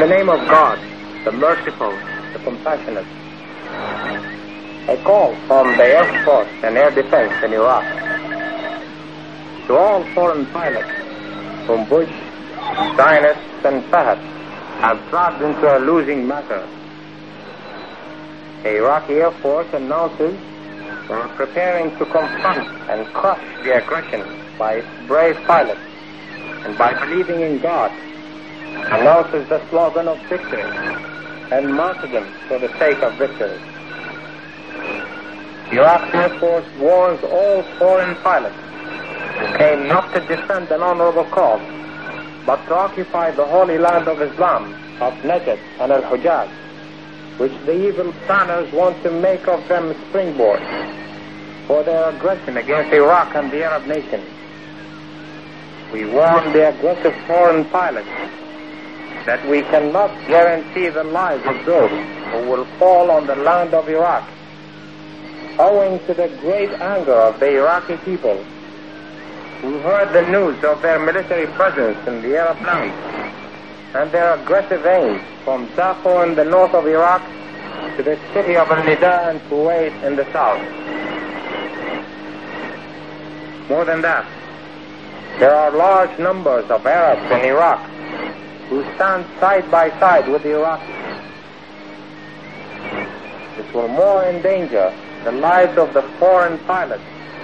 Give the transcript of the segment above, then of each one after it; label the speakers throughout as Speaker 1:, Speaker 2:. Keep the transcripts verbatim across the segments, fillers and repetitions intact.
Speaker 1: the name of God, the merciful, the compassionate, a call from the Air Force and Air Defense in Iraq to all foreign pilots whom Bush, Zionists, and Fahd have dragged into a losing matter. The Iraqi Air Force announces they are preparing to confront and crush the aggression by its brave pilots, and by believing in God, announces the slogan of victory and martyrdom for the sake of victory. The Iraq Air Force warns all foreign pilots who came not to defend an honorable cause, but to occupy the holy land of Islam, of Najd and Al-Hujaz, which the evil planners want to make of them springboard for their aggression against Iraq and the Arab nations. We warn the aggressive foreign pilots that we cannot guarantee the lives of those who will fall on the land of Iraq, owing to the great anger of the Iraqi people who heard the news of their military presence in the Arab lands and their aggressive aims from Darfur in the north of Iraq to the city of Al-Nida and Kuwait in the south. More than that, there are large numbers of Arabs in Iraq who stand side by side with the Iraqis. This will more endanger the lives of the foreign pilots.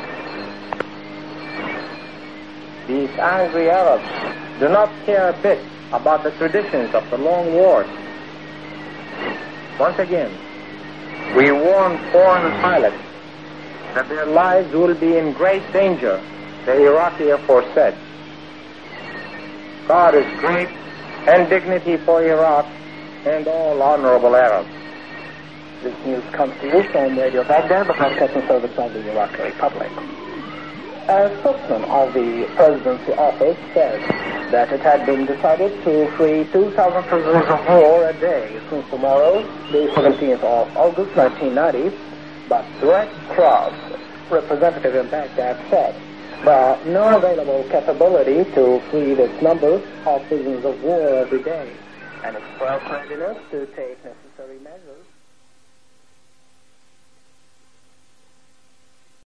Speaker 1: These angry Arabs do not care a bit about the traditions of the long wars. Once again, we warn foreign pilots that their lives will be in great danger, the Iraqi Air Force said. God is great and dignity for Iraq and all honorable Arabs.
Speaker 2: This news comes to you from Radio Baghdad, the broadcasting service of the Iraqi Republic. A spokesman of the presidency office said that it had been decided to free two thousand prisoners of war a day since tomorrow, the seventeenth of August nineteen ninety, but Red Cross representative in Baghdad said there are no available capability to free this number of prisoners of war every day, and expressed readiness to take necessary measures